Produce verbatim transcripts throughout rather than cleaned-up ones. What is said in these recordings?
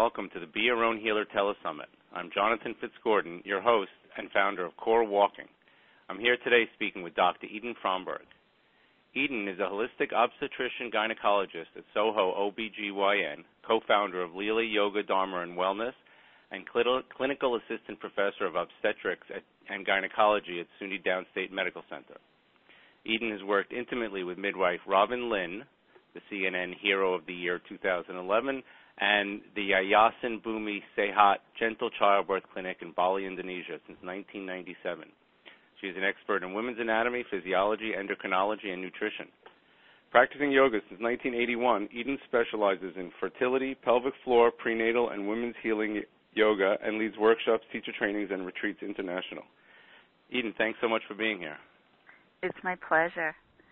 welcome to the Be Your Own Healer Telesummit. I'm Jonathan Fitzgordon, your host and founder of Core Walking. I'm here today speaking with Doctor Eden Fromberg. Eden is a holistic obstetrician gynecologist at Soho O B G Y N, co-founder of Lila Yoga, Dharma, and Wellness, and cl- clinical assistant professor of obstetrics at, and gynecology at SUNY Downstate Medical Center. Eden has worked intimately with midwife Robin Lin, the C N N Hero of the Year two thousand eleven, and the Yayasan Bumi Sehat Gentle Childbirth Clinic in Bali, Indonesia since nineteen ninety-seven. She is an expert in women's anatomy, physiology, endocrinology, and nutrition. Practicing yoga since nineteen eighty-one, Eden specializes in fertility, pelvic floor, prenatal, and women's healing yoga and leads workshops, teacher trainings, and retreats international. Eden, thanks so much for being here. It's my pleasure.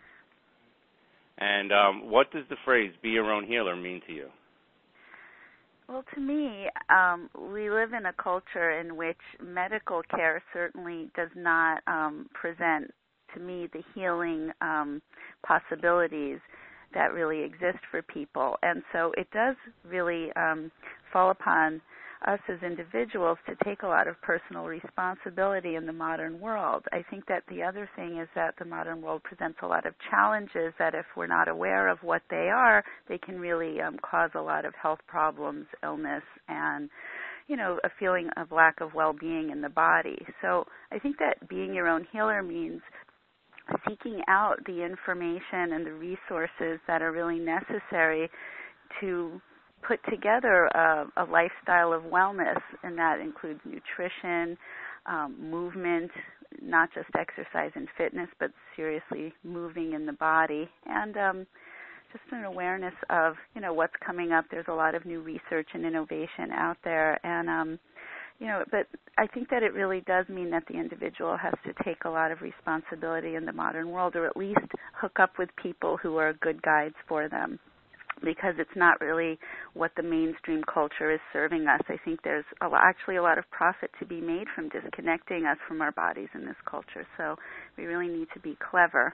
And um, what does the phrase, be your own healer, mean to you? Well, to me, um, we live in a culture in which medical care certainly does not um, present, to me, the healing um, possibilities that really exist for people. And so it does really um, fall upon us as individuals to take a lot of personal responsibility in the modern world. I think that the other thing is that the modern world presents a lot of challenges that if we're not aware of what they are, they can really um, cause a lot of health problems, illness, and, you know, a feeling of lack of well-being in the body. So I think that being your own healer means seeking out the information and the resources that are really necessary to put together a, a lifestyle of wellness, and that includes nutrition, um, movement, not just exercise and fitness, but seriously moving in the body, and um, just an awareness of, you know, what's coming up. There's a lot of new research and innovation out there, and, um, you know, but I think that it really does mean that the individual has to take a lot of responsibility in the modern world, or at least hook up with people who are good guides for them, because it's not really what the mainstream culture is serving us. I think there's a, actually a lot of profit to be made from disconnecting us from our bodies in this culture. So we really need to be clever.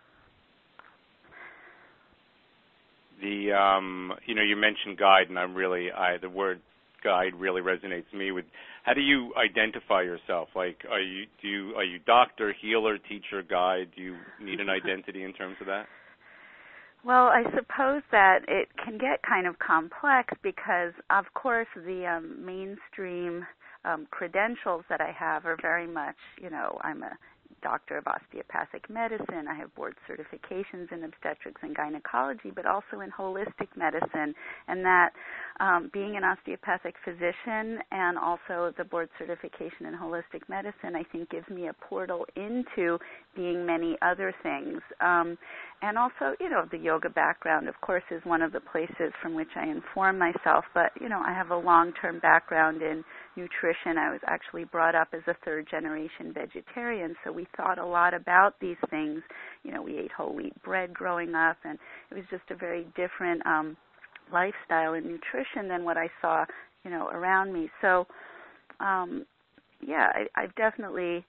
The um, you know, you mentioned guide, and I'm really, I the word guide really resonates to me. With how do you identify yourself? Like, are you do you are you doctor, healer, teacher, guide? Do you need an identity in terms of that? Well, I suppose that it can get kind of complex because, of course, the um, mainstream um, credentials that I have are very much, you know, I'm a doctor of osteopathic medicine. I have board certifications in obstetrics and gynecology, but also in holistic medicine. And that um, being an osteopathic physician and also the board certification in holistic medicine, I think gives me a portal into being many other things. Um, and also, you know, the yoga background, of course, is one of the places from which I inform myself. But, you know, I have a long-term background in nutrition. I was actually brought up as a third-generation vegetarian, so we thought a lot about these things. You know, we ate whole wheat bread growing up, and it was just a very different um, lifestyle in nutrition than what I saw, you know, around me. So, um, yeah, I, I've definitely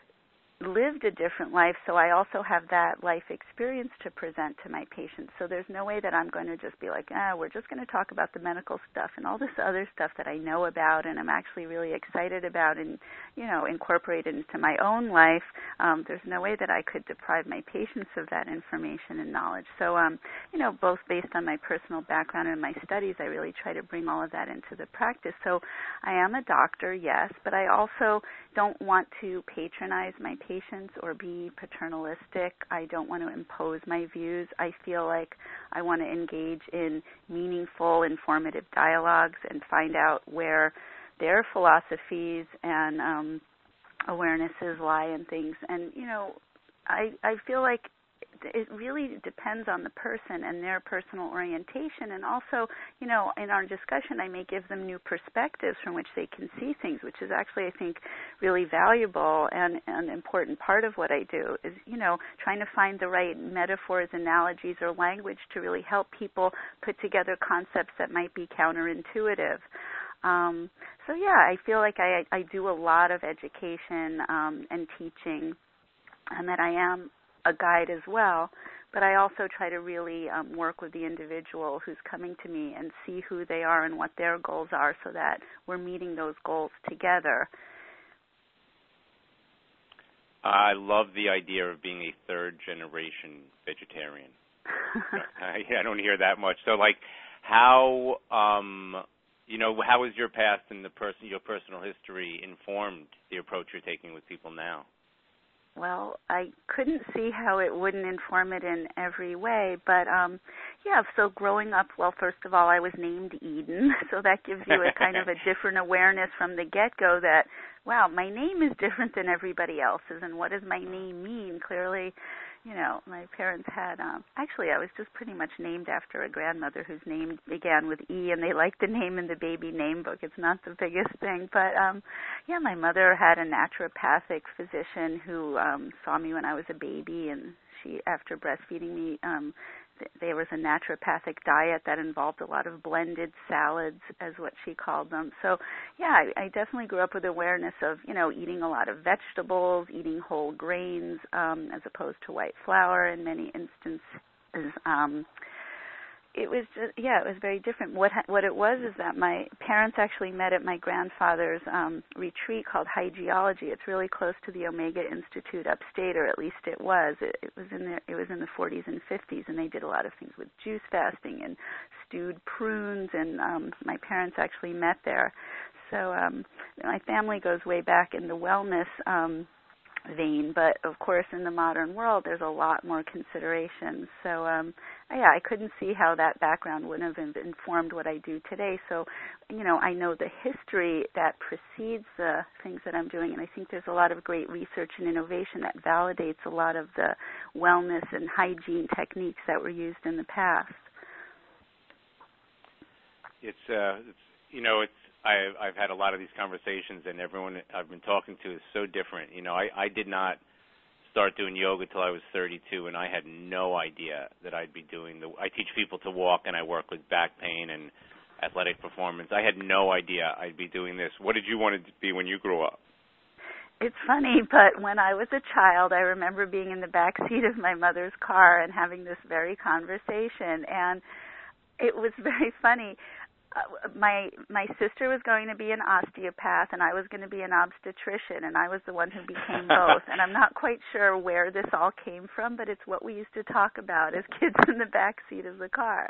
lived a different life, so I also have that life experience to present to my patients. So there's no way that I'm going to just be like, ah, we're just going to talk about the medical stuff and all this other stuff that I know about and I'm actually really excited about and, you know, incorporate it into my own life. Um, there's no way that I could deprive my patients of that information and knowledge. So, um, you know, both based on my personal background and my studies, I really try to bring all of that into the practice. So I am a doctor, yes, but I also don't want to patronize my patients or be paternalistic. I don't want to impose my views. I feel like I want to engage in meaningful, informative dialogues and find out where their philosophies and um, awarenesses lie in things. And, you know, I, I feel like it really depends on the person and their personal orientation. And also, you know, in our discussion, I may give them new perspectives from which they can see things, which is actually, I think, really valuable and an important part of what I do is, you know, trying to find the right metaphors, analogies, or language to really help people put together concepts that might be counterintuitive. Um, so, yeah, I feel like I, I do a lot of education um, and teaching, and that I am a guide as well, but I also try to really um, work with the individual who's coming to me and see who they are and what their goals are so that we're meeting those goals together. I love the idea of being a third-generation vegetarian. I, I don't hear that much. So, like, how, um, you know, how has your past and the person, your personal history informed the approach you're taking with people now? Well, I couldn't see how it wouldn't inform it in every way, but um, yeah, so growing up, well, first of all, I was named Eden, so that gives you a kind of a different awareness from the get-go that, wow, my name is different than everybody else's, and what does my name mean? Clearly, you know, my parents had, um, actually, I was just pretty much named after a grandmother whose name began with E, and they liked the name in the baby name book. It's not the biggest thing, but um, yeah, my mother had a naturopathic physician who um, saw me when I was a baby, and she, after breastfeeding me, um, th- there was a naturopathic diet that involved a lot of blended salads, as what she called them. So, yeah, I, I definitely grew up with awareness of, you know, eating a lot of vegetables, eating whole grains, um, as opposed to white flour in many instances. Um, It was just, yeah, it was very different. What what it was is that my parents actually met at my grandfather's um, retreat called Hygeology. It's really close to the Omega Institute upstate, or at least it was. It, it was in the it was in the forties and fifties, and they did a lot of things with juice fasting and stewed prunes. And um, my parents actually met there. So um, my family goes way back in the wellness Um, vein, but of course in the modern world there's a lot more considerations. So um, yeah, I couldn't see how that background wouldn't have informed what I do today. So, you know, I know the history that precedes the things that I'm doing, and I think there's a lot of great research and innovation that validates a lot of the wellness and hygiene techniques that were used in the past. It's, uh, it's you know, it's I've, I've had a lot of these conversations, and everyone I've been talking to is so different. You know, I, I did not start doing yoga till I was thirty-two, and I had no idea that I'd be doing the. I teach people to walk, and I work with back pain and athletic performance. I had no idea I'd be doing this. What did you want to be when you grew up? It's funny, but when I was a child, I remember being in the back seat of my mother's car and having this very conversation, and it was very funny. Uh, my my sister was going to be an osteopath, and I was going to be an obstetrician, and I was the one who became both. And I'm not quite sure where this all came from, but it's what we used to talk about as kids in the back seat of the car.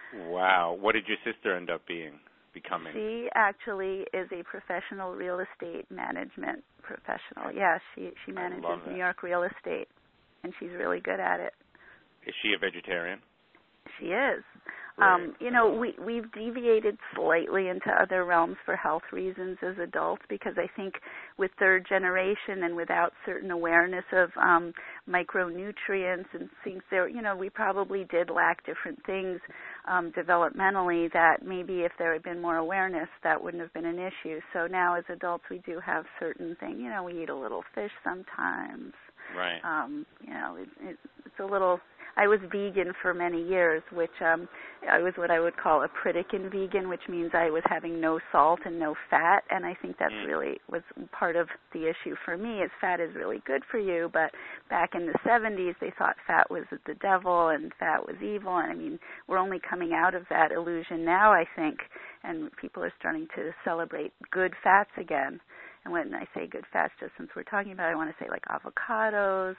Wow. What did your sister end up being, becoming? She actually is a professional real estate management professional. Yeah, she, she manages New York real estate, and she's really good at it. Is she a vegetarian? She is. Um, you know, we, we've deviated slightly into other realms for health reasons as adults, because I think with third generation and without certain awareness of um, micronutrients and things there, you know, we probably did lack different things um, developmentally that maybe if there had been more awareness, that wouldn't have been an issue. So now as adults, we do have certain things. You know, we eat a little fish sometimes. Right. Um, you know, it, it, it's a little... I was vegan for many years, which um, I was what I would call a Pritikin vegan, which means I was having no salt and no fat, and I think that's mm. really was part of the issue for me, is fat is really good for you, but back in the seventies they thought fat was the devil and fat was evil, and I mean, we're only coming out of that illusion now, I think, and people are starting to celebrate good fats again. And when I say good fats, just since we're talking about it, I want to say like avocados,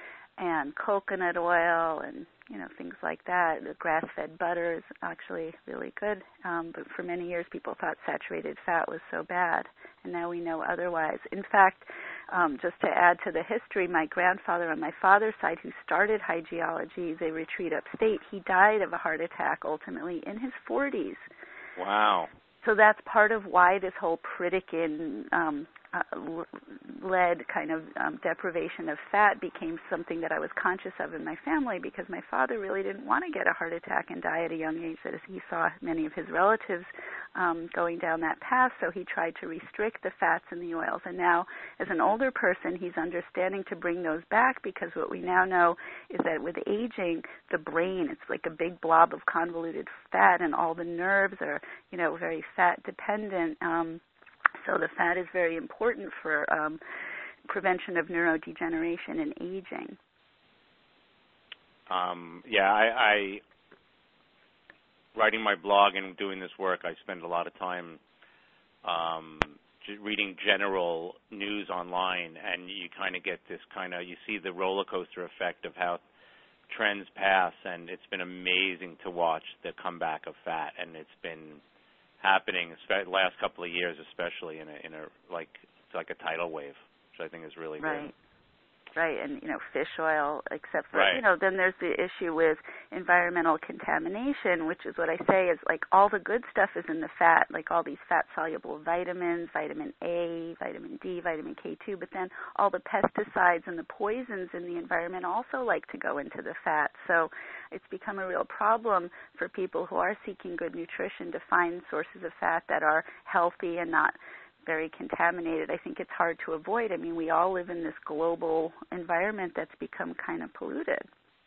and coconut oil and, you know, things like that. The grass-fed butter is actually really good. Um, but for many years, people thought saturated fat was so bad, and now we know otherwise. In fact, um, just to add to the history, my grandfather on my father's side, who started Hygeology, the retreat upstate, he died of a heart attack ultimately in his forties. Wow. So that's part of why this whole Pritikin um, uh, led kind of um, deprivation of fat became something that I was conscious of in my family, because my father really didn't want to get a heart attack and die at a young age, as he saw many of his relatives um, going down that path, so he tried to restrict the fats and the oils. And now, as an older person, he's understanding to bring those back, because what we now know is that with aging, the brain, it's like a big blob of convoluted fat, and all the nerves are, you know, very fat dependent. Um, so the fat is very important for um, prevention of neurodegeneration and aging. Um, yeah, I, I writing my blog and doing this work, I spend a lot of time um, reading general news online, and you kind of get this kind of, you see the roller coaster effect of how trends pass, and it's been amazing to watch the comeback of fat, and it's been happening the last couple of years, especially in a, in a like it's like a tidal wave, which I think is really right. good. Right, and, you know, fish oil, except for, right. you know, then there's the issue with environmental contamination, which is what I say is, like, all the good stuff is in the fat, like all these fat-soluble vitamins, vitamin A, vitamin D, vitamin K two, but then all the pesticides and the poisons in the environment also like to go into the fat. So it's become a real problem for people who are seeking good nutrition to find sources of fat that are healthy and not very contaminated. I think it's hard to avoid. I mean, we all live in this global environment that's become kind of polluted.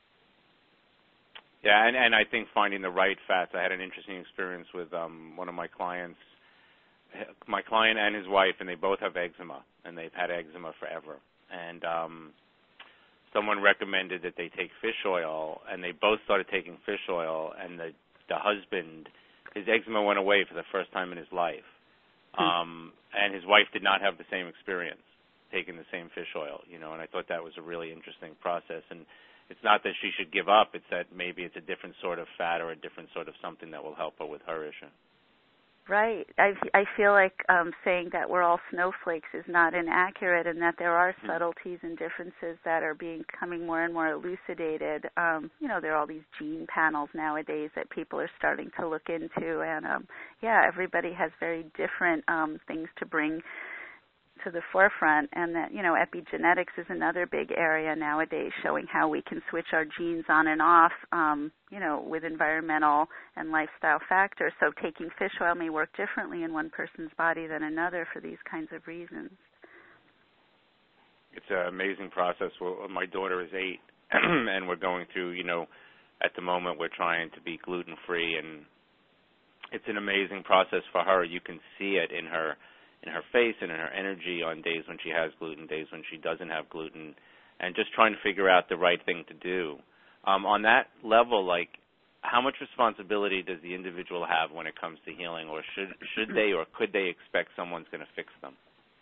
Yeah, and, and I think finding the right fats. I had an interesting experience with um, one of my clients, my client and his wife, and they both have eczema, and they've had eczema forever. And um, someone recommended that they take fish oil, and they both started taking fish oil, and the, the husband, his eczema went away for the first time in his life. Um, and his wife did not have the same experience taking the same fish oil, you know, and I thought that was a really interesting process. And it's not that she should give up, it's that maybe it's a different sort of fat or a different sort of something that will help her with her issue. Right. I, I feel like um, saying that we're all snowflakes is not inaccurate, and that there are subtleties and differences that are becoming more and more elucidated. Um, you know, there are all these gene panels nowadays that people are starting to look into, and um, yeah, everybody has very different um, things to bring to the forefront, and that, you know, epigenetics is another big area nowadays, showing how we can switch our genes on and off, um, you know, with environmental and lifestyle factors. So taking fish oil may work differently in one person's body than another for these kinds of reasons. It's an amazing process. Well, my daughter is eight, and we're going through, you know, at the moment we're trying to be gluten-free, and it's an amazing process for her. You can see it in her in her face and in her energy on days when she has gluten, days when she doesn't have gluten, and just trying to figure out the right thing to do. Um, on that level, like, how much responsibility does the individual have when it comes to healing, or should should they or could they expect someone's going to fix them?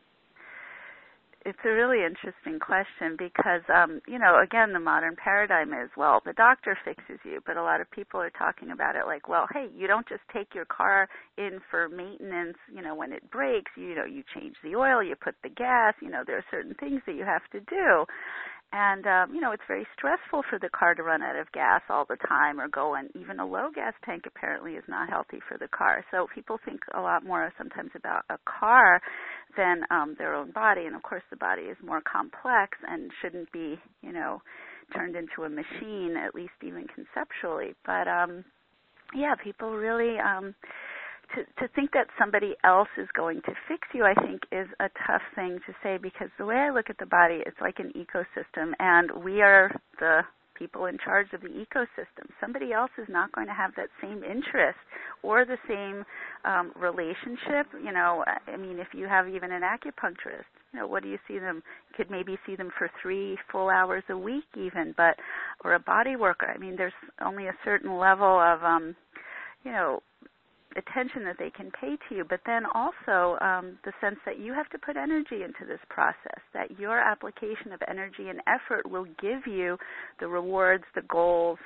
It's a really interesting question because, um, you know, again, the modern paradigm is, well, the doctor fixes you, but a lot of people are talking about it like, well, hey, you don't just take your car in for maintenance, you know, when it breaks, you know, you change the oil, you put the gas, you know, there are certain things that you have to do. And, um, you know, it's very stressful for the car to run out of gas all the time or go, and even a low gas tank apparently is not healthy for the car. So people think a lot more sometimes about a car than um, their own body. And, of course, the body is more complex and shouldn't be, you know, turned into a machine, at least even conceptually. But, um, yeah, people really... Um, To, to think that somebody else is going to fix you, I think, is a tough thing to say, because the way I look at the body, it's like an ecosystem, and we are the people in charge of the ecosystem. Somebody else is not going to have that same interest or the same um, relationship. You know, I mean, if you have even an acupuncturist, you know, what do you see them? You could maybe see them for three full hours a week even, but, or a body worker. I mean, there's only a certain level of, um, you know, attention that they can pay to you, but then also um, the sense that you have to put energy into this process, that your application of energy and effort will give you the rewards, the goals.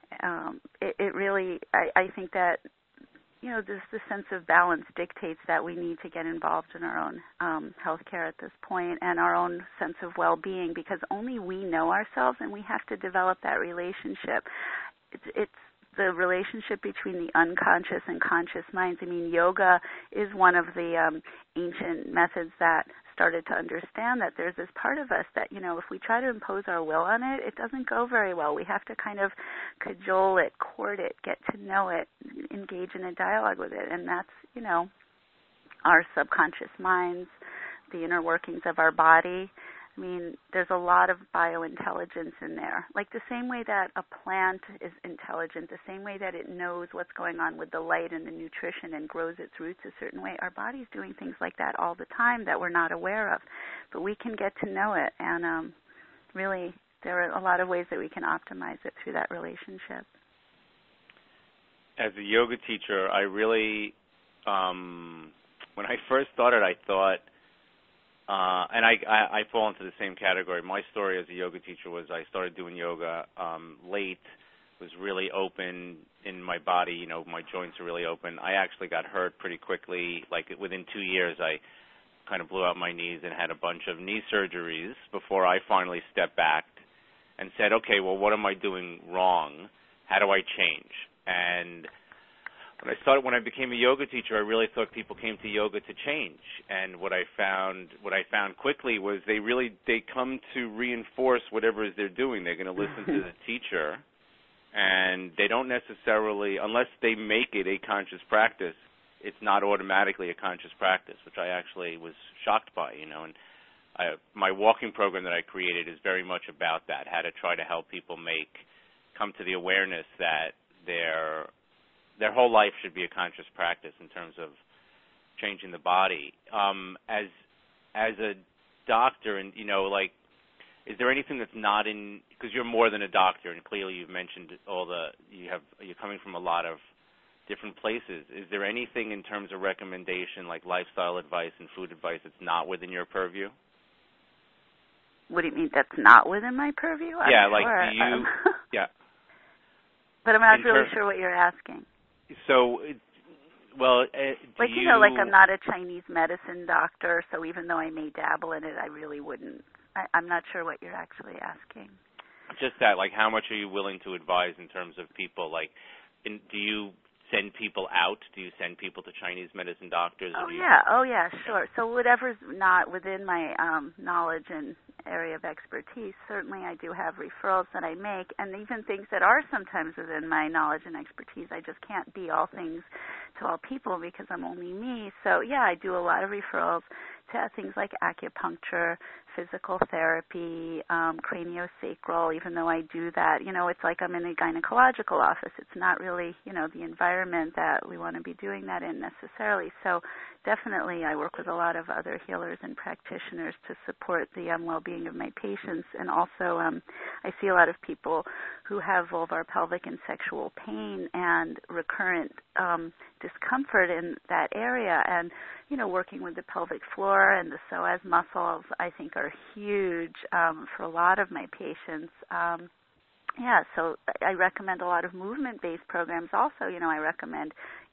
Um, it, it really, I, I think that, you know, this the sense of balance dictates that we need to get involved in our own um, health care at this point and our own sense of well-being, because only we know ourselves, and we have to develop that relationship. It's, it's the relationship between the unconscious and conscious minds. I mean, yoga is one of the um, ancient methods that started to understand that there's this part of us that, you know, if we try to impose our will on it, it doesn't go very well. We have to kind of cajole it, court it, get to know it, engage in a dialogue with it. And that's, you know, our subconscious minds, the inner workings of our body. I mean, there's a lot of biointelligence in there. Like the same way that a plant is intelligent, the same way that it knows what's going on with the light and the nutrition and grows its roots a certain way, our body's doing things like that all the time that we're not aware of. But we can get to know it and um, really there are a lot of ways that we can optimize it through that relationship. As a yoga teacher, I really, um, when I first started, I thought, uh, and I, I, I fall into the same category. My story as a yoga teacher was I started doing yoga um, late, was really open in my body, you know, my joints are really open. I actually got hurt pretty quickly. Like within two years, I kind of blew out my knees and had a bunch of knee surgeries before I finally stepped back and said, okay, well, what am I doing wrong? How do I change? And when I started, when I became a yoga teacher, I really thought people came to yoga to change. And what I found, what I found quickly was they really, they come to reinforce whatever it is they're doing. They're going to listen to the teacher, and they don't necessarily, unless they make it a conscious practice, it's not automatically a conscious practice, which I actually was shocked by, you know. And I, my walking program that I created is very much about that, how to try to help people make, come to the awareness that their their whole life should be a conscious practice in terms of changing the body. Um, as as a doctor, and you know, like, is there anything that's not in, because you're more than a doctor, and clearly you've mentioned all the, you have, you're coming from a lot of different places. Is there anything in terms of recommendation, like lifestyle advice and food advice, that's not within your purview? What do you mean that's not within my purview? I'm yeah, sure. like do you, um, yeah. But I'm not in really ter- sure what you're asking. So, well, uh, like, you, you know, like I'm not a Chinese medicine doctor, so even though I may dabble in it, I really wouldn't. I, I'm not sure what you're actually asking. Just that, like, how much are you willing to advise in terms of people? Like, in, do you send people out? Do you send people to Chinese medicine doctors? Oh, you, yeah. Oh, yeah, sure. So whatever's not within my um, knowledge and area of expertise, certainly I do have referrals that I make, and even things that are sometimes within my knowledge and expertise. I just can't be all things to all people because I'm only me. So, yeah, I do a lot of referrals to things like acupuncture, physical therapy, um, craniosacral, even though I do that. You know, it's like I'm in a gynecological office. It's not really, you know, the environment that we want to be doing that in necessarily. So definitely I work with a lot of other healers and practitioners to support the um, well-being of my patients. And also um, I see a lot of people who have vulvar, pelvic, and sexual pain and recurrent um, discomfort in that area. And, you know, working with the pelvic floor and the psoas muscles, I think, are huge um, for a lot of my patients. Um, yeah, so I recommend a lot of movement-based programs also. You know, I recommend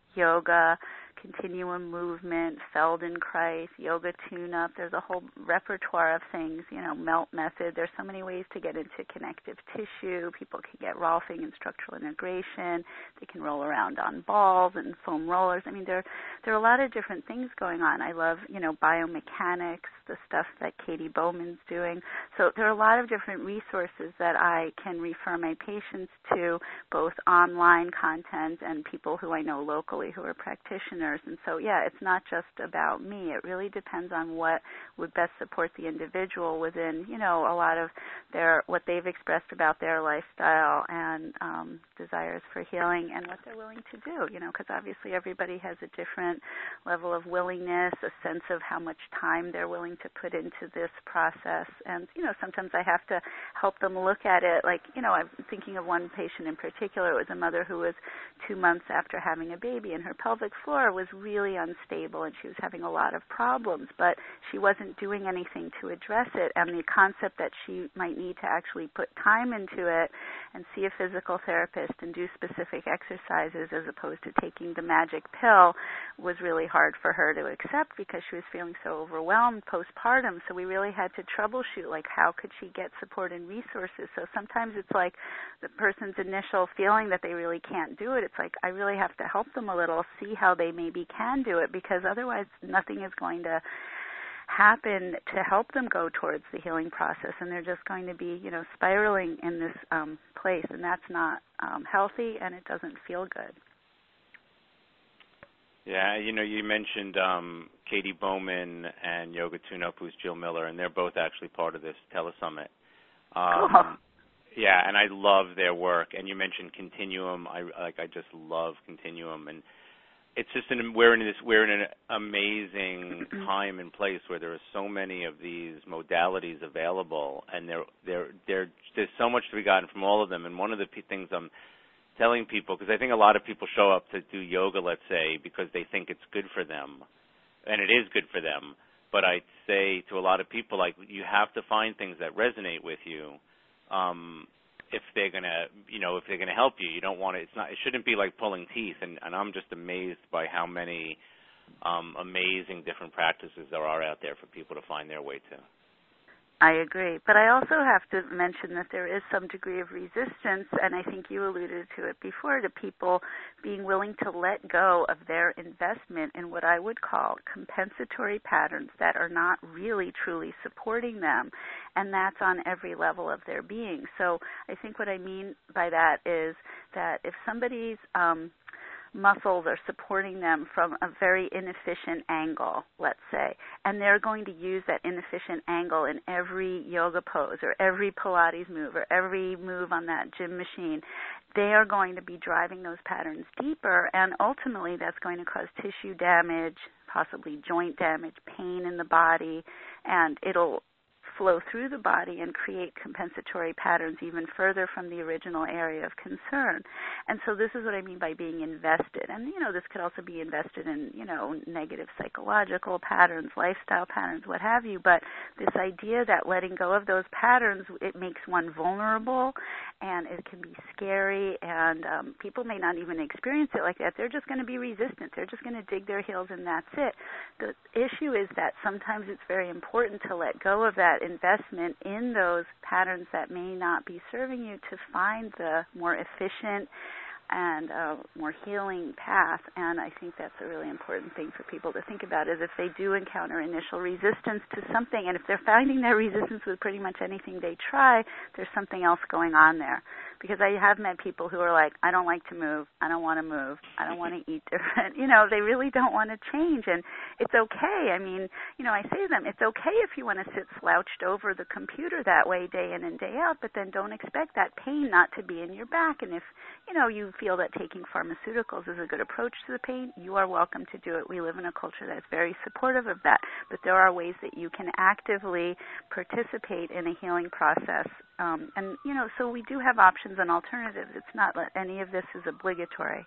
yoga, continuum movement, Feldenkrais, yoga tune-up. There's a whole repertoire of things, you know, melt method. There's so many ways to get into connective tissue. People can get Rolfing and structural integration. They can roll around on balls and foam rollers. I mean, there, there are a lot of different things going on. I love, you know, biomechanics, the stuff that Katie Bowman's doing. So there are a lot of different resources that I can refer my patients to, both online content and people who I know locally who are practitioners. And so, yeah, it's not just about me. It really depends on what would best support the individual within, you know, a lot of their, what they've expressed about their lifestyle and um, desires for healing and what they're willing to do, you know, because obviously everybody has a different level of willingness, a sense of how much time they're willing to put into this process. And, you know, sometimes I have to help them look at it like, you know, I'm thinking of one patient in particular. It was a mother who was two months after having a baby, and her pelvic floor was really unstable, and she was having a lot of problems, but she wasn't doing anything to address it. And the concept that she might need to actually put time into it and see a physical therapist and do specific exercises as opposed to taking the magic pill was really hard for her to accept because she was feeling so overwhelmed postpartum. So we really had to troubleshoot, like, how could she get support and resources? So sometimes it's like the person's initial feeling that they really can't do it. It's like I really have to help them a little, see how they maybe can do it, because otherwise nothing is going to happen to help them go towards the healing process, and they're just going to be, you know, spiraling in this um, place, and that's not um, healthy, and it doesn't feel good. Yeah, you know, you mentioned um, Katie Bowman and Yoga Tune-Up, who's Jill Miller, and they're both actually part of this telesummit. Um, cool. Yeah, and I love their work. And you mentioned Continuum. I like. I just love Continuum, and it's just an, we're in this we're in an amazing time and place where there are so many of these modalities available, and there there there there's so much to be gotten from all of them. And one of the p- things I'm telling people, because I think a lot of people show up to do yoga, let's say, because they think it's good for them, and it is good for them. But I say to a lot of people, like, you have to find things that resonate with you. Um, if they're gonna, you know, if they're gonna help you, you don't want to. It's not. It shouldn't be like pulling teeth. And, and I'm just amazed by how many um, amazing different practices there are out there for people to find their way to. I agree. But I also have to mention that there is some degree of resistance, and I think you alluded to it before, to people being willing to let go of their investment in what I would call compensatory patterns that are not really truly supporting them, and that's on every level of their being. So I think what I mean by that is that if somebody's um, muscles are supporting them from a very inefficient angle, let's say, and they're going to use that inefficient angle in every yoga pose or every Pilates move or every move on that gym machine, they are going to be driving those patterns deeper, and ultimately that's going to cause tissue damage, possibly joint damage, pain in the body, and it'll flow through the body and create compensatory patterns even further from the original area of concern. And so this is what I mean by being invested. And, you know, this could also be invested in, you know, negative psychological patterns, lifestyle patterns, what have you. But this idea that letting go of those patterns, it makes one vulnerable, and it can be scary, and um, people may not even experience it like that. They're just going to be resistant. They're just going to dig their heels, and that's it. The issue is that sometimes it's very important to let go of that investment in those patterns that may not be serving you to find the more efficient and uh, more healing path. And I think that's a really important thing for people to think about, is if they do encounter initial resistance to something, and if they're finding their resistance with pretty much anything they try, there's something else going on there. Because I have met people who are like, I don't like to move, I don't want to move, I don't want to eat different. You know, they really don't want to change, and it's okay. I mean, you know, I say to them, it's okay if you want to sit slouched over the computer that way day in and day out, but then don't expect that pain not to be in your back. And if, you know, you feel that taking pharmaceuticals is a good approach to the pain, you are welcome to do it. We live in a culture that's very supportive of that, but there are ways that you can actively participate in a healing process. Um, and, you know, so we do have options and alternatives. It's not that any of this is obligatory.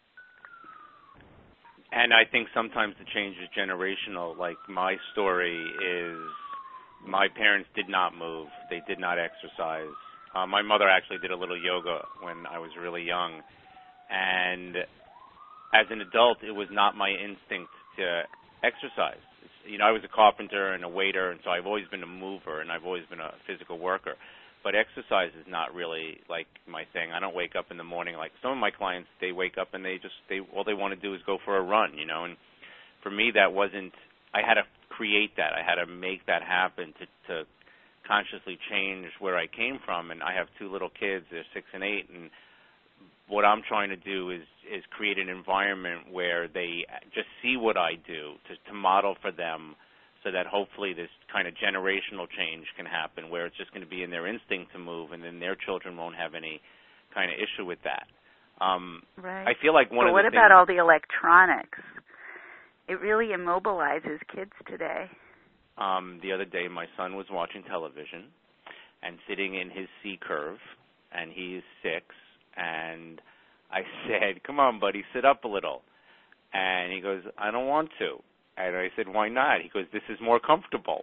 And I think sometimes the change is generational. Like, my story is my parents did not move. They did not exercise. Uh, my mother actually did a little yoga when I was really young. And as an adult, it was not my instinct to exercise. It's, you know, I was a carpenter and a waiter, and so I've always been a mover, and I've always been a physical worker. But exercise is not really like my thing. I don't wake up in the morning like some of my clients. They wake up and they just they all they want to do is go for a run, you know. And for me, that wasn't. I had to create that. I had to make that happen to to consciously change where I came from. And I have two little kids. They're six and eight. And what I'm trying to do is is create an environment where they just see what I do to to model for them, so that hopefully this kind of generational change can happen, where it's just going to be in their instinct to move, and then their children won't have any kind of issue with that. Um, right. I feel like one but of what the about things, all the electronics? It really immobilizes kids today. Um, the other day, my son was watching television and sitting in his C curve, and he's six, and I said, "Come on, buddy, sit up a little." And he goes, "I don't want to." And I said, "Why not?" He goes, "This is more comfortable."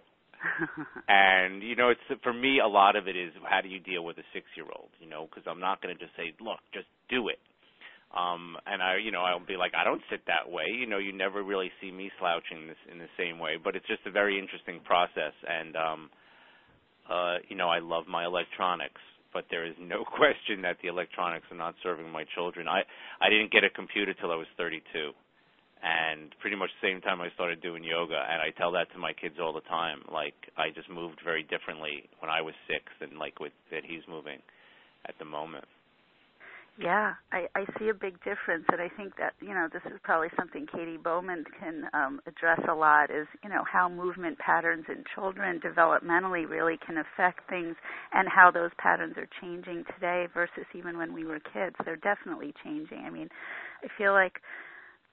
And, you know, it's for me, a lot of it is how do you deal with a six-year-old, you know, because I'm not going to just say, "Look, just do it." Um, and, I, you know, I'll be like, I don't sit that way. You know, you never really see me slouching this in the same way. But it's just a very interesting process. And, um, uh, you know, I love my electronics. But there is no question that the electronics are not serving my children. I, I didn't get a computer till I was thirty-two. And pretty much the same time I started doing yoga, and I tell that to my kids all the time. Like, I just moved very differently when I was six than like with that he's moving at the moment. Yeah, I, I see a big difference, and I think that, you know, this is probably something Katie Bowman can um, address a lot, is, you know, how movement patterns in children developmentally really can affect things, and how those patterns are changing today versus even when we were kids. They're definitely changing. I mean, I feel like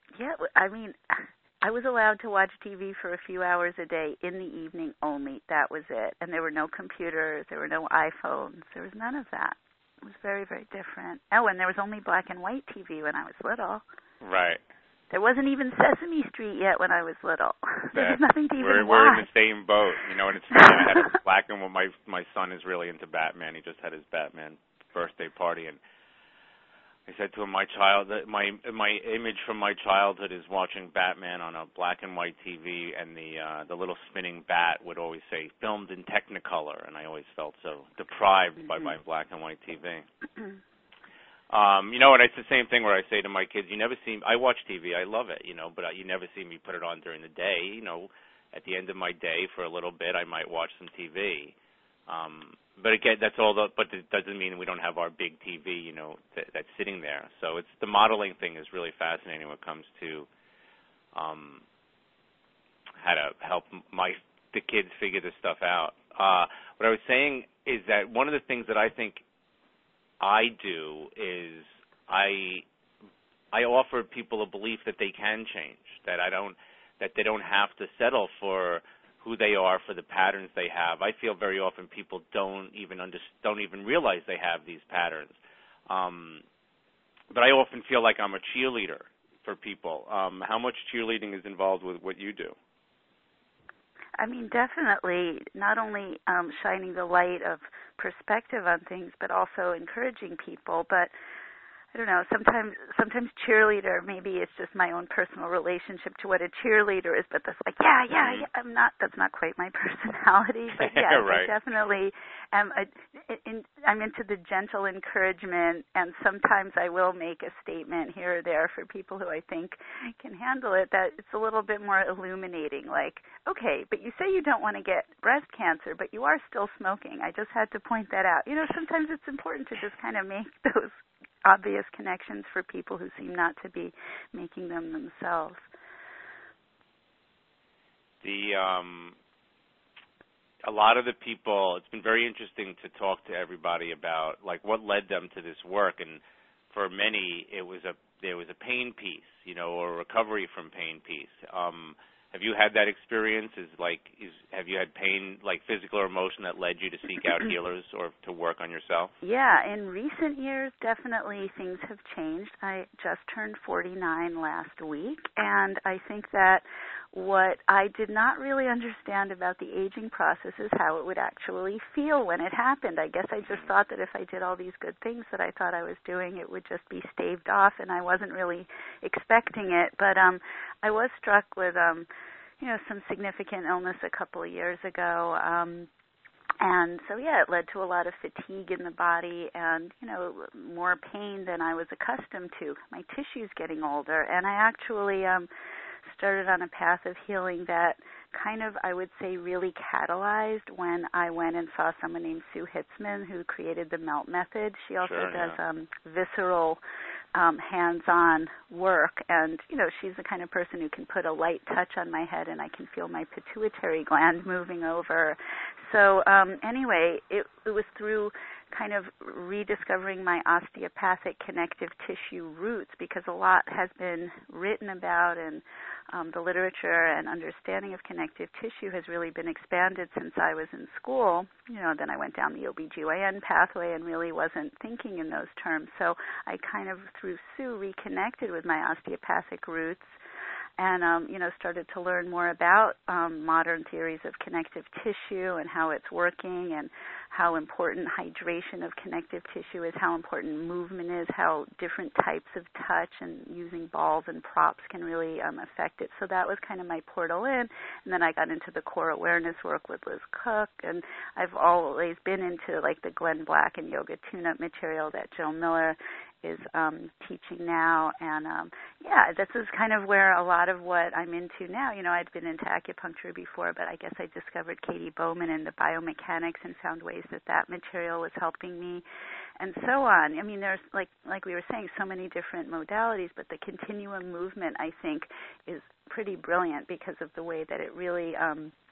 Yeah, I mean, I was allowed to watch T V for a few hours a day in the evening only. That was it. And there were no computers. There were no iPhones. There was none of that. It was very, very different. Oh, and there was only black and white T V when I was little. Right. There wasn't even Sesame Street yet when I was little. There was That, nothing to even we're, watch. We're in the same boat, you know, and it's funny. I had a black and white. My, my son is really into Batman. He just had his Batman birthday party, and I said to him, my child, my my image from my childhood is watching Batman on a black and white T V, and the uh, the little spinning bat would always say filmed in Technicolor, and I always felt so deprived mm-hmm. by my black and white T V. um, you know, and it's the same thing where I say to my kids, you never see. I watch T V, I love it, you know, but you never see me put it on during the day. You know, at the end of my day, for a little bit, I might watch some T V. Um, But again, that's all. The, but it doesn't mean we don't have our big T V, you know, that, that's sitting there. So it's the modeling thing is really fascinating when it comes to um, how to help my the kids figure this stuff out. Uh, what I was saying is that one of the things that I think I do is I I offer people a belief that they can change, that I don't that they don't have to settle for who they are, for the patterns they have. I feel very often people don't even under, don't even realize they have these patterns. Um, but I often feel like I'm a cheerleader for people. Um, how much cheerleading is involved with what you do? I mean, definitely not only um, shining the light of perspective on things, but also encouraging people. But I don't know, sometimes sometimes cheerleader, maybe it's just my own personal relationship to what a cheerleader is, but that's like, yeah, yeah, yeah, I'm not, that's not quite my personality, but yeah, right. I definitely am, a, in, I'm into the gentle encouragement, and sometimes I will make a statement here or there for people who I think can handle it that it's a little bit more illuminating, like, okay, but you say you don't want to get breast cancer, but you are still smoking. I just had to point that out. You know, sometimes it's important to just kind of make those obvious connections for people who seem not to be making them themselves. The um, a lot of the people, it's been very interesting to talk to everybody about like what led them to this work, and for many it was a there was a pain piece, you know, or recovery from pain piece. Um, Have you had that experience? Is like, is have you had pain, like physical or emotion, that led you to seek out healers or to work on yourself? Yeah, in recent years, definitely things have changed. I just turned forty-nine last week, and I think that what I did not really understand about the aging process is how it would actually feel when it happened. I guess I just thought that if I did all these good things that I thought I was doing, it would just be staved off, and I wasn't really expecting it. But um, I was struck with, um, you know, some significant illness a couple of years ago. Um, and so, yeah, it led to a lot of fatigue in the body and, you know, more pain than I was accustomed to. My tissue's getting older, and I actually um, started on a path of healing that kind of, I would say, really catalyzed when I went and saw someone named Sue Hitzman, who created the MELT method. She also sure, does yeah. um, visceral, um, hands-on work, and, you know, she's the kind of person who can put a light touch on my head and I can feel my pituitary gland moving over. So um, anyway, it, it was through kind of rediscovering my osteopathic connective tissue roots, because a lot has been written about, and um, the literature and understanding of connective tissue has really been expanded since I was in school. You know, then I went down the O B G Y N pathway and really wasn't thinking in those terms. So I kind of, through Sue, reconnected with my osteopathic roots, and, um, you know, started to learn more about um, modern theories of connective tissue and how it's working, and how important hydration of connective tissue is, how important movement is, how different types of touch and using balls and props can really um, affect it. So that was kind of my portal in. And then I got into the core awareness work with Liz Cook, and I've always been into, like, the Glenn Black and Yoga Tune-Up material that Jill Miller is um, teaching now. And, um, yeah, this is kind of where a lot of what I'm into now. You know, I'd been into acupuncture before, but I guess I discovered Katie Bowman and the biomechanics and found ways that that material was helping me, and so on. I mean, there's, like like we were saying, so many different modalities, but the continuum movement, I think, is pretty brilliant because of the way that it really um,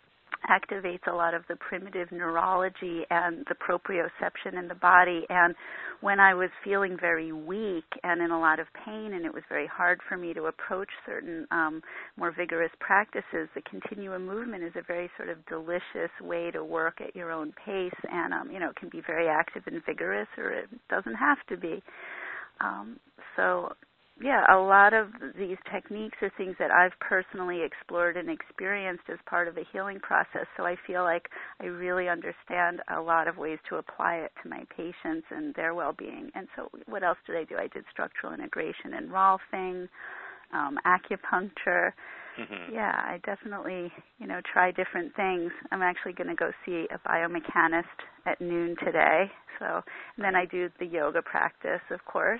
activates a lot of the primitive neurology and the proprioception in the body. And when I was feeling very weak and in a lot of pain, and it was very hard for me to approach certain um, more vigorous practices, the continuum movement is a very sort of delicious way to work at your own pace, and um, you know, it can be very active and vigorous, or it doesn't have to be. Um, so. Yeah, a lot of these techniques are things that I've personally explored and experienced as part of the healing process, so I feel like I really understand a lot of ways to apply it to my patients and their well-being. And so what else did I do? I did structural integration and Rolfing, um, acupuncture. Mm-hmm. Yeah, I definitely, you know, try different things. I'm actually going to go see a biomechanist at noon today, so and then I do the yoga practice, of course.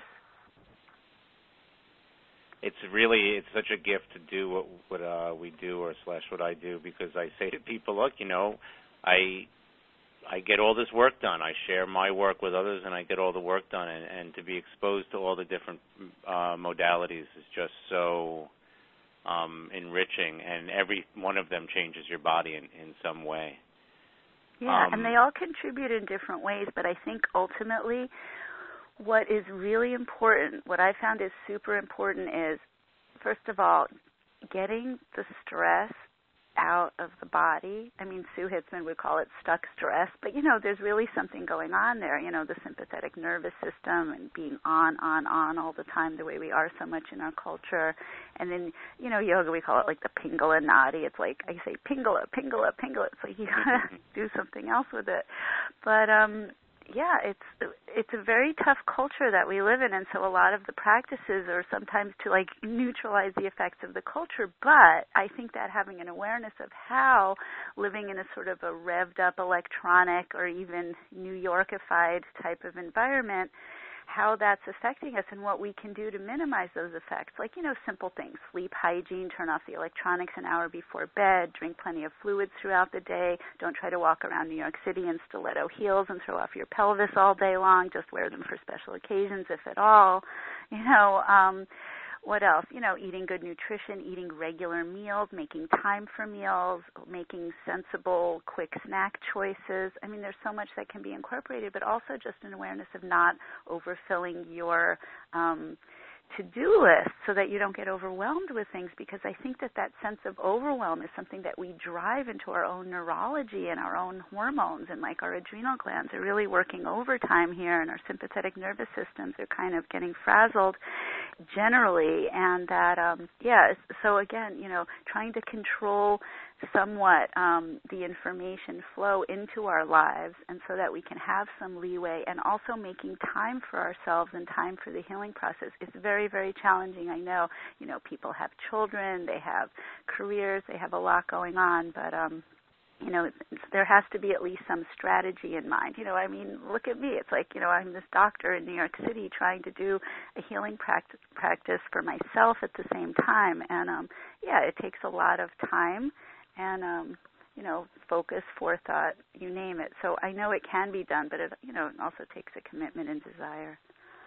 It's really, it's such a gift to do what, what uh, we do, or slash what I do, because I say to people, look, you know, I I get all this work done. I share my work with others, and I get all the work done. And, and to be exposed to all the different uh, modalities is just so um, enriching, and every one of them changes your body in, in some way. Yeah, um, and they all contribute in different ways, but I think ultimately what is really important, what I found is super important is, first of all, getting the stress out of the body. I mean, Sue Hitzman would call it stuck stress, but, you know, there's really something going on there, you know, the sympathetic nervous system and being on, on, on all the time the way we are so much in our culture. And then, you know, yoga, we call it like the Pingala Nadi. It's like, I say Pingala, Pingala, Pingala. It's like you got to do something else with it. But, um, yeah, it's it's a very tough culture that we live in, and so a lot of the practices are sometimes to, like, neutralize the effects of the culture, but I think that having an awareness of how living in a sort of a revved-up electronic or even New Yorkified type of environment, how that's affecting us and what we can do to minimize those effects. Like, you know, simple things, sleep hygiene, turn off the electronics an hour before bed, drink plenty of fluids throughout the day, don't try to walk around New York City in stiletto heels and throw off your pelvis all day long, just wear them for special occasions, if at all. You know, um, what else? You know, eating good nutrition, eating regular meals, making time for meals, making sensible, quick snack choices. I mean, there's so much that can be incorporated, but also just an awareness of not overfilling your um, to-do list so that you don't get overwhelmed with things, because I think that that sense of overwhelm is something that we drive into our own neurology and our own hormones, and like our adrenal glands are really working overtime here, and our sympathetic nervous systems are kind of getting frazzled generally, and that, um, yeah, so again, you know, trying to control somewhat um, the information flow into our lives, and so that we can have some leeway, and also making time for ourselves and time for the healing process is very, very challenging. I know, you know, people have children, they have careers, they have a lot going on, but um, you know, it's, there has to be at least some strategy in mind. You know, I mean, look at me. It's like, you know, I'm this doctor in New York City trying to do a healing practice, practice for myself at the same time. And, um, yeah, it takes a lot of time and, um, you know, focus, forethought, you name it. So I know it can be done, but, it, you know, it also takes a commitment and desire.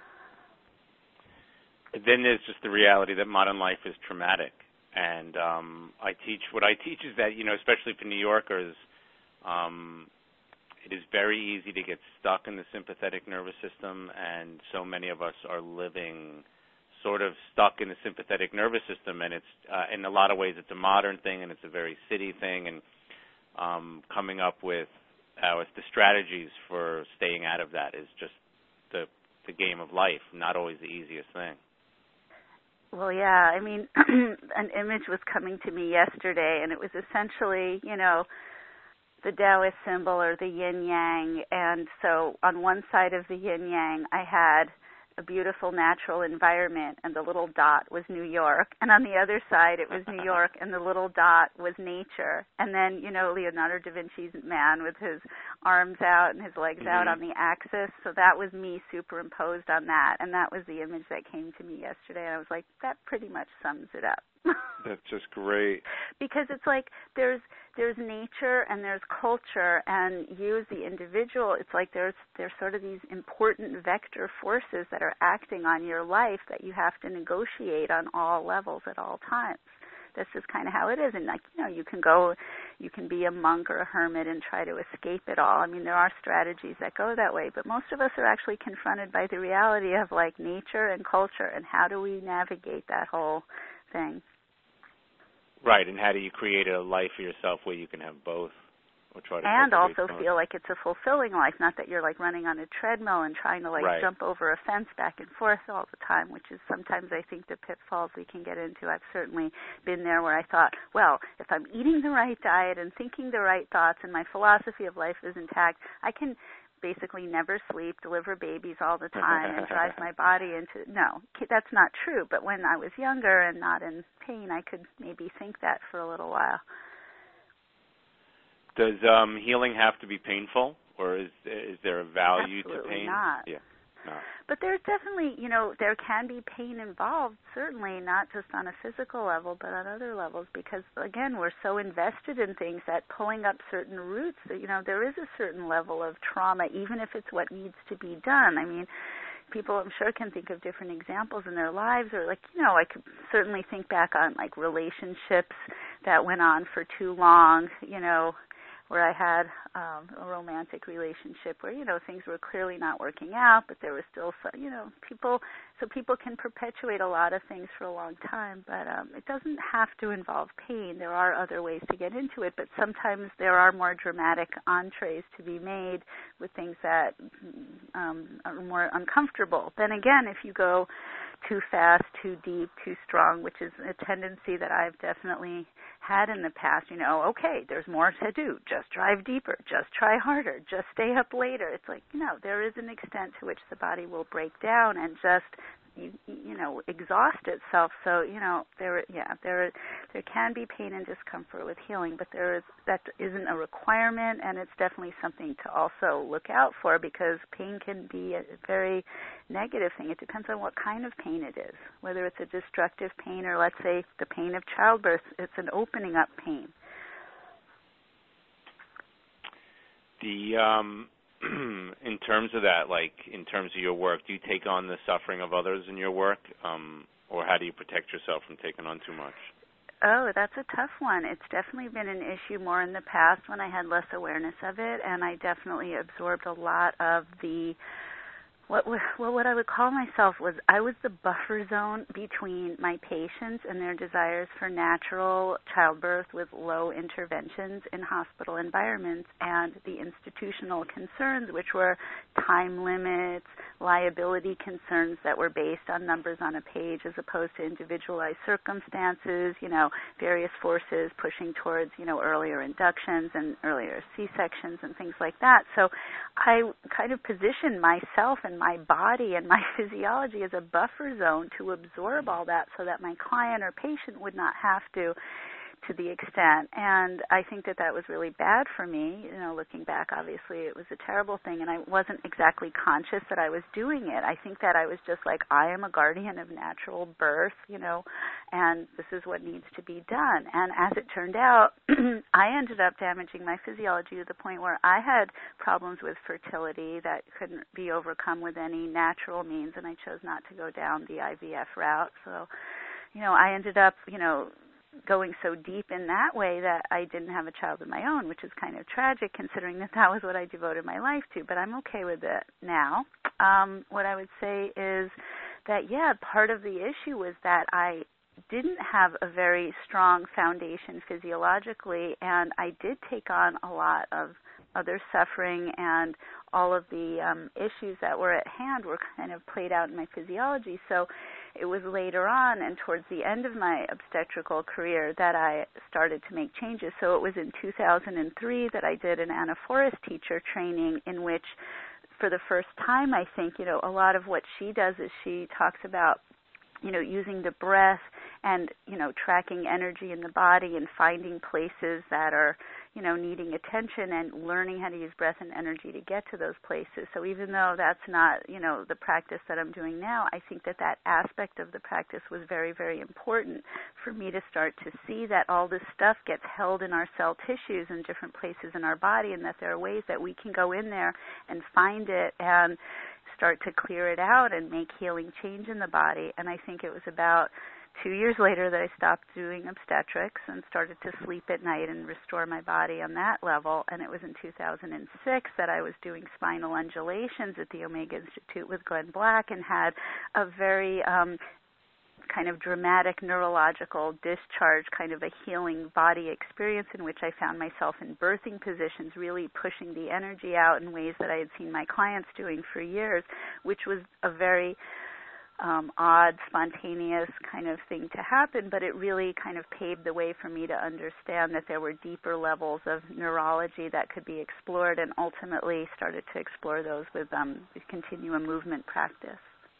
Then there's just the reality that modern life is traumatic. And um, I teach, what I teach is that, you know, especially for New Yorkers, um, it is very easy to get stuck in the sympathetic nervous system, and so many of us are living sort of stuck in the sympathetic nervous system, and it's, uh, in a lot of ways, it's a modern thing, and it's a very city thing, and um, coming up with our, the strategies for staying out of that is just the, the game of life, not always the easiest thing. Well, yeah, I mean, an image was coming to me yesterday, and it was essentially, you know, the Taoist symbol or the yin-yang, and so on one side of the yin-yang I had a beautiful natural environment, and the little dot was New York, and on the other side it was New York, and the little dot was nature, and then, you know, Leonardo da Vinci's man with his arms out and his legs mm-hmm. out on the axis, so that was me superimposed on that, and that was the image that came to me yesterday, and I was like, that pretty much sums it up. That's just great. Because it's like there's there's nature and there's culture, and you as the individual, it's like there's there's sort of these important vector forces that are acting on your life that you have to negotiate on all levels at all times. This is kind of how it is. And, like, you know, you can go, you can be a monk or a hermit and try to escape it all. I mean, there are strategies that go that way, but most of us are actually confronted by the reality of like nature and culture, and how do we navigate that whole thing? Right, and how do you create a life for yourself where you can have both? Or try to and also both. feel like it's a fulfilling life, not that you're like running on a treadmill and trying to like right. jump over a fence back and forth all the time, which is sometimes I think the pitfalls we can get into. I've certainly been there where I thought, well, if I'm eating the right diet and thinking the right thoughts and my philosophy of life is intact, I can basically never sleep, deliver babies all the time, and drive my body into, no, that's not true. But when I was younger and not in pain, I could maybe think that for a little while. Does um, healing have to be painful, or is is there a value Absolutely to pain? Not. Yeah, no. But there's definitely, you know, there can be pain involved, certainly, not just on a physical level, but on other levels, because, again, we're so invested in things that pulling up certain roots, that, you know, there is a certain level of trauma, even if it's what needs to be done. I mean, people, I'm sure, can think of different examples in their lives, or, like, you know, I could certainly think back on, like, relationships that went on for too long, you know, where I had um, a romantic relationship where, you know, things were clearly not working out, but there was still, some, you know, people, so people can perpetuate a lot of things for a long time, but um, it doesn't have to involve pain. There are other ways to get into it, but sometimes there are more dramatic entrees to be made with things that um, are more uncomfortable. Then again, if you go too fast, too deep, too strong, which is a tendency that I've definitely had in the past, you know, okay, there's more to do. Just drive deeper. Just try harder. Just stay up later. It's like, you know, there is an extent to which the body will break down and just, you, you know, exhaust itself. So, you know, there, yeah, there, there can be pain and discomfort with healing, but there is, that isn't a requirement, and it's definitely something to also look out for, because pain can be a very negative thing. It depends on what kind of pain it is, whether it's a destructive pain or, let's say, the pain of childbirth. It's an opening up pain. The um, in terms of that, like in terms of your work, do you take on the suffering of others in your work, um, or how do you protect yourself from taking on too much? Oh, that's a tough one. It's definitely been an issue more in the past when I had less awareness of it, and I definitely absorbed a lot of the What, well, what I would call myself was I was the buffer zone between my patients and their desires for natural childbirth with low interventions in hospital environments, and the institutional concerns, which were time limits, liability concerns that were based on numbers on a page as opposed to individualized circumstances, you know, various forces pushing towards, you know, earlier inductions and earlier C-sections and things like that. So I kind of positioned myself and my body and my physiology as a buffer zone to absorb all that so that my client or patient would not have to, to the extent. And I think that that was really bad for me. You know, looking back, obviously it was a terrible thing, and I wasn't exactly conscious that I was doing it. I think that I was just like, I am a guardian of natural birth, you know, and this is what needs to be done. And as it turned out, I ended up damaging my physiology to the point where I had problems with fertility that couldn't be overcome with any natural means, and I chose not to go down the I V F route. So, you know, I ended up, you know, going so deep in that way that I didn't have a child of my own, which is kind of tragic considering that that was what I devoted my life to, but I'm okay with it now. Um, what I would say is that, yeah, part of the issue was that I didn't have a very strong foundation physiologically, and I did take on a lot of other suffering, and all of the um, issues that were at hand were kind of played out in my physiology. So it was later on and towards the end of my obstetrical career that I started to make changes. So it was in two thousand three that I did an Anna Forrest teacher training, in which for the first time, I think, you know, a lot of what she does is she talks about, you know, using the breath and, you know, tracking energy in the body and finding places that are, you know, needing attention and learning how to use breath and energy to get to those places. So even though that's not, you know, the practice that I'm doing now, I think that that aspect of the practice was very, very important for me to start to see that all this stuff gets held in our cell tissues in different places in our body, and that there are ways that we can go in there and find it and start to clear it out and make healing change in the body. And I think it was about two years later that I stopped doing obstetrics and started to sleep at night and restore my body on that level. And it was in two thousand six that I was doing spinal undulations at the Omega Institute with Glenn Black and had a very um, kind of dramatic neurological discharge, kind of a healing body experience in which I found myself in birthing positions, really pushing the energy out in ways that I had seen my clients doing for years, which was a very um, odd, spontaneous kind of thing to happen, but it really kind of paved the way for me to understand that there were deeper levels of neurology that could be explored, and ultimately started to explore those with um, the continuum movement practice.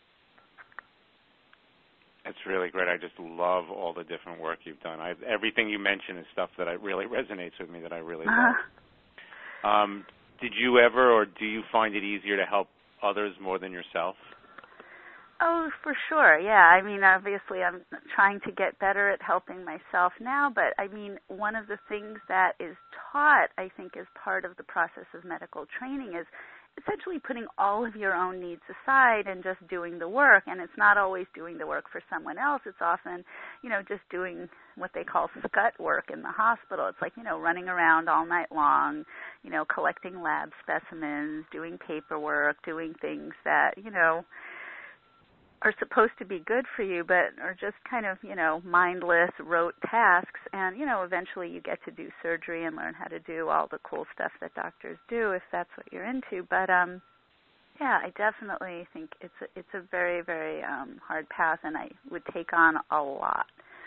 It's really great. I just love all the different work you've done. I, everything you mention is stuff that I, really resonates with me, that I really love. Uh-huh. Um, did you ever, or do you find it easier to help others more than yourself? Oh, for sure, yeah. I mean, obviously I'm trying to get better at helping myself now, but I mean, one of the things that is taught, I think, as part of the process of medical training is essentially putting all of your own needs aside and just doing the work. And it's not always doing the work for someone else. It's often, you know, just doing what they call scut work in the hospital. It's like, you know, running around all night long, you know, collecting lab specimens, doing paperwork, doing things that, you know, are supposed to be good for you, but are just kind of, you know, mindless, rote tasks. And, you know, eventually you get to do surgery and learn how to do all the cool stuff that doctors do if that's what you're into. But, um, yeah, I definitely think it's a, it's a very, very um, hard path, and I would take on a lot.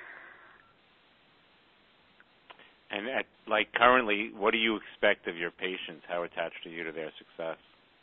And, at, like, currently, what do you expect of your patients? How attached are you to their success?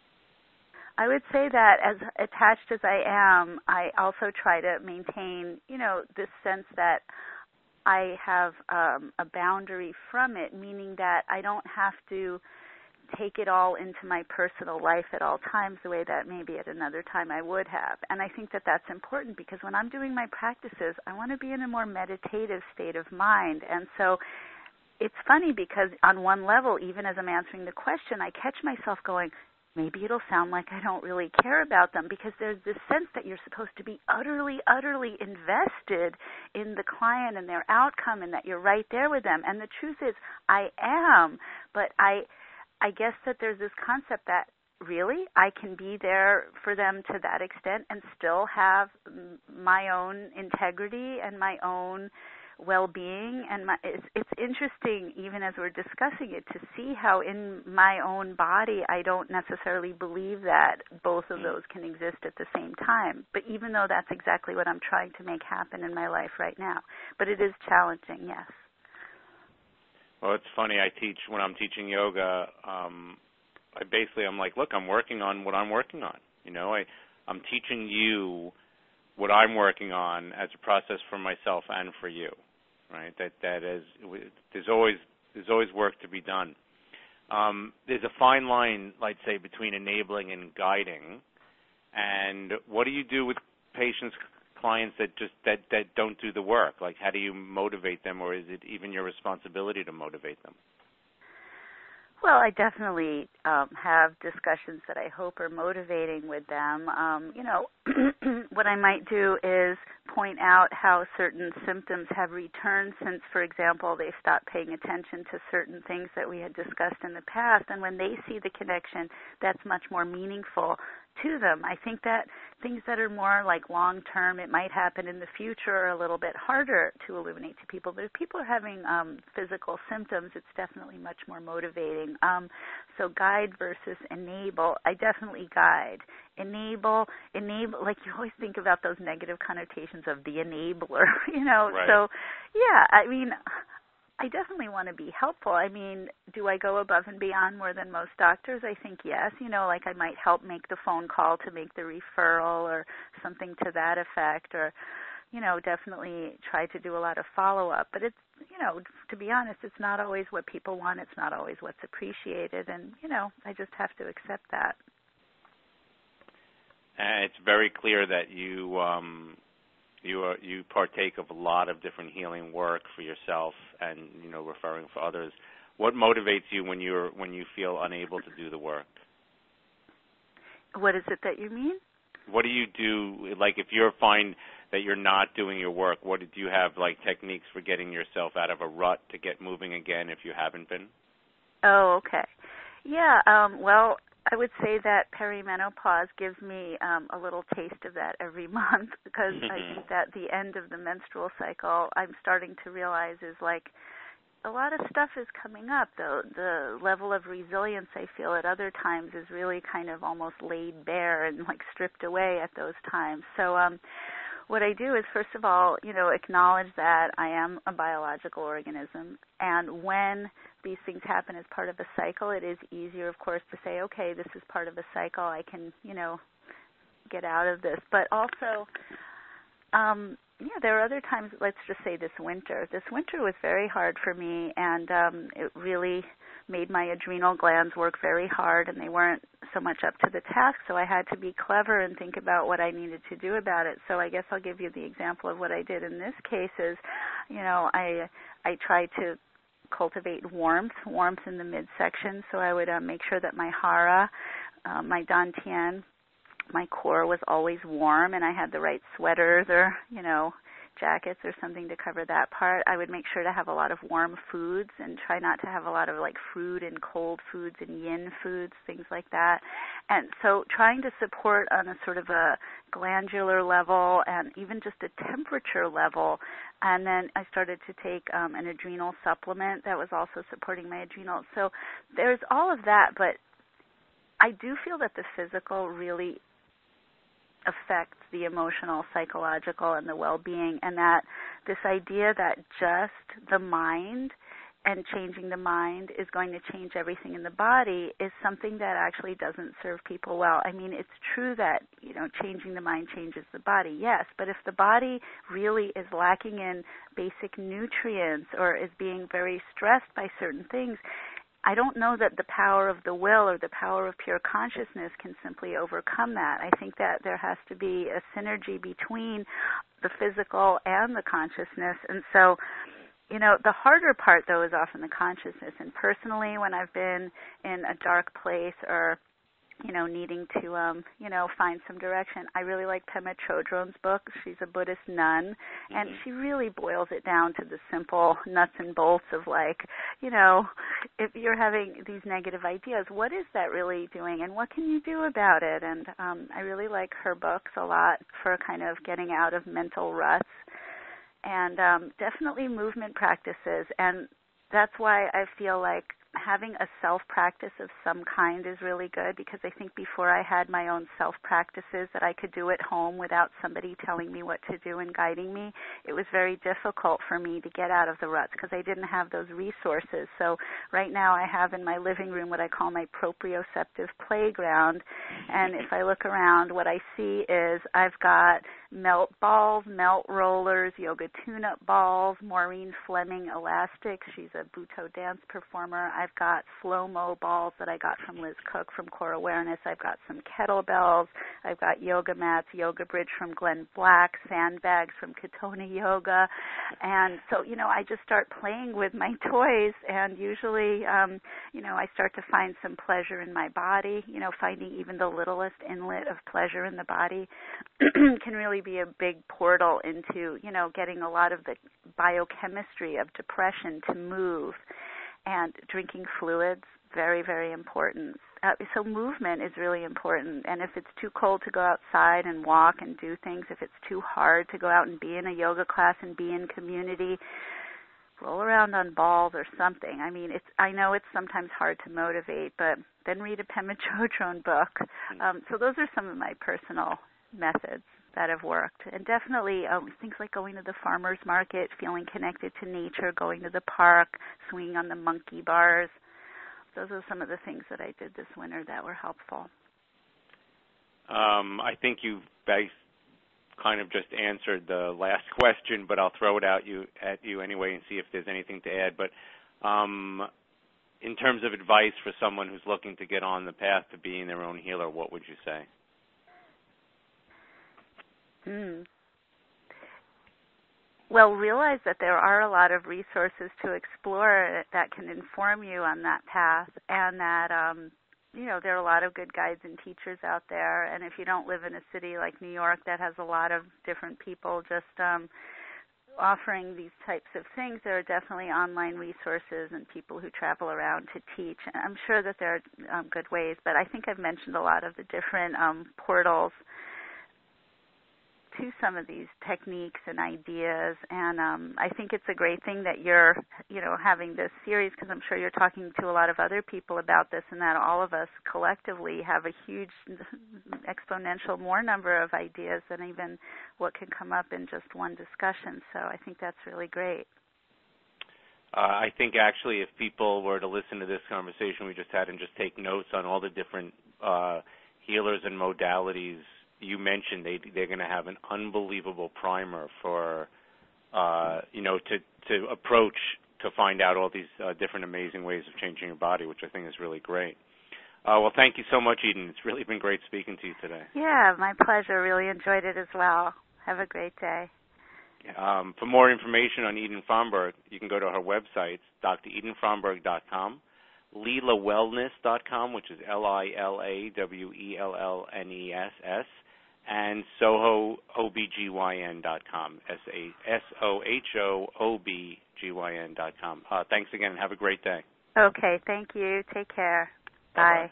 I would say that as attached as I am, I also try to maintain, you know, this sense that I have um, a boundary from it, meaning that I don't have to take it all into my personal life at all times the way that maybe at another time I would have. And I think that that's important because when I'm doing my practices, I want to be in a more meditative state of mind. And so it's funny because on one level, even as I'm answering the question, I catch myself going, maybe it'll sound like I don't really care about them, because there's this sense that you're supposed to be utterly, utterly invested in the client and their outcome and that you're right there with them. And the truth is, I am, but I I guess that there's this concept that really I can be there for them to that extent and still have my own integrity and my own well-being, and my, it's, it's interesting, even as we're discussing it, to see how in my own body I don't necessarily believe that both of those can exist at the same time. But even though that's exactly what I'm trying to make happen in my life right now, but it is challenging, yes. Well, it's funny. I teach when I'm teaching yoga. Um, I basically I'm like, look, I'm working on what I'm working on. You know, I I'm teaching you what I'm working on as a process for myself and for you. Right, that that is there's always there's always work to be done. Um, there's a fine line, let's say, between enabling and guiding. And what do you do with patients, clients that just that, that don't do the work? Like, how do you motivate them, or is it even your responsibility to motivate them? Well, I definitely um, have discussions that I hope are motivating with them. Um, you know, what I might do is point out how certain symptoms have returned since, for example, they've stopped paying attention to certain things that we had discussed in the past. And when they see the connection, that's much more meaningful to them. I think that things that are more like long-term, it might happen in the future, are a little bit harder to illuminate to people. But if people are having um, physical symptoms, it's definitely much more motivating. Um, so guide versus enable, I definitely guide. Enable, enable, like you always think about those negative connotations of the enabler, you know. Right. So, yeah, I mean, I definitely want to be helpful. I mean, do I go above and beyond more than most doctors? I think yes. You know, like I might help make the phone call to make the referral or something to that effect, or, you know, definitely try to do a lot of follow-up. But it's, you know, to be honest, it's not always what people want. It's not always what's appreciated. And, you know, I just have to accept that. And it's very clear that you um, you are, you partake of a lot of different healing work for yourself, and you know, referring for others. What motivates you when you're when you feel unable to do the work? What is it that you mean? What do you do? Like, if you're fine, that you're not doing your work? What do you have, like, techniques for getting yourself out of a rut to get moving again if you haven't been? Oh, okay. Yeah, um, well, I would say that perimenopause gives me um, a little taste of that every month because I think that the end of the menstrual cycle I'm starting to realize is like a lot of stuff is coming up. The, the level of resilience I feel at other times is really kind of almost laid bare and like stripped away at those times. So um, what I do is, first of all, you know, acknowledge that I am a biological organism, and when these things happen as part of a cycle, it is easier, of course, to say, okay, this is part of a cycle. I can, you know, get out of this. But also, um, yeah, there are other times, let's just say this winter. This winter was very hard for me, and um, it really made my adrenal glands work very hard, and they weren't so much up to the task, so I had to be clever and think about what I needed to do about it. So I guess I'll give you the example of what I did in this case is, you know, I I tried to cultivate warmth, warmth in the midsection, so I would uh, make sure that my hara, uh, my dantian, my core was always warm, and I had the right sweaters or, you know, jackets or something to cover that part. I would make sure to have a lot of warm foods and try not to have a lot of like fruit and cold foods and yin foods, things like that. And so trying to support on a sort of a glandular level and even just a temperature level. And then I started to take um, an adrenal supplement that was also supporting my adrenals. So there's all of that, but I do feel that the physical really affects the emotional, psychological, and the well-being, and that this idea that just the mind and changing the mind is going to change everything in the body is something that actually doesn't serve people well. I mean, it's true that, you know, changing the mind changes the body, yes, but if the body really is lacking in basic nutrients or is being very stressed by certain things, I don't know that the power of the will or the power of pure consciousness can simply overcome that. I think that there has to be a synergy between the physical and the consciousness. And so, you know, the harder part, though, is often the consciousness. And personally, when I've been in a dark place or, you know, needing to, um, you know, find some direction, I really like Pema Chodron's book. She's a Buddhist nun, and Mm-hmm. she really boils it down to the simple nuts and bolts of, like, you know, if you're having these negative ideas, what is that really doing, and what can you do about it? And um, I really like her books a lot for kind of getting out of mental ruts, and um, definitely movement practices. And that's why I feel like having a self-practice of some kind is really good, because I think before I had my own self-practices that I could do at home without somebody telling me what to do and guiding me, it was very difficult for me to get out of the ruts because I didn't have those resources. So right now I have in my living room what I call my proprioceptive playground, and if I look around, what I see is I've got melt balls, melt rollers, yoga tune-up balls, Maureen Fleming elastics. She's a Butoh dance performer. I've got slow-mo balls that I got from Liz Cook from Core Awareness. I've got some kettlebells. I've got yoga mats, Yoga Bridge from Glenn Black, sandbags from Katona Yoga. And so, you know, I just start playing with my toys, and usually, um, you know, I start to find some pleasure in my body. You know, finding even the littlest inlet of pleasure in the body can really be a big portal into, you know, getting a lot of the biochemistry of depression to move. And drinking fluids, very, very important. Uh, so movement is really important. And if it's too cold to go outside and walk and do things, if it's too hard to go out and be in a yoga class and be in community, roll around on balls or something. I mean, it's. I know it's sometimes hard to motivate, but then read a Pema Chodron book. Um, so those are some of my personal methods that have worked. And definitely um, things like going to the farmer's market, feeling connected to nature, going to the park, swinging on the monkey bars. Those are some of the things that I did this winter that were helpful. Um, I think you guys kind of just answered the last question, but I'll throw it out you at you anyway and see if there's anything to add. But um, in terms of advice for someone who's looking to get on the path to being their own healer, what would you say? Mm. Well, realize that there are a lot of resources to explore that can inform you on that path, and that um, you know, there are a lot of good guides and teachers out there. And if you don't live in a city like New York that has a lot of different people just um, offering these types of things, there are definitely online resources and people who travel around to teach. And I'm sure that there are um, good ways, but I think I've mentioned a lot of the different um, portals to some of these techniques and ideas, and um, I think it's a great thing that you're, you know, having this series, because I'm sure you're talking to a lot of other people about this, and that all of us collectively have a huge, exponential more number of ideas than even what can come up in just one discussion. So I think that's really great. Uh, I think actually if people were to listen to this conversation we just had and just take notes on all the different uh, healers and modalities you mentioned, they, they're going to have an unbelievable primer for, uh, you know, to, to approach to find out all these uh, different amazing ways of changing your body, which I think is really great. Uh, well, thank you so much, Eden. It's really been great speaking to you today. Yeah, my pleasure. Really enjoyed it as well. Have a great day. Um, for more information on Eden Fromberg, you can go to her website, d r eden fromberg dot com. Lila Wellness dot com, which is L I L A W E L L N E S S, and Soho O B G Y N dot com, S O H O O B G Y N dot com. Uh, thanks again, and have a great day. Okay, thank you. Take care. Bye-bye. Bye.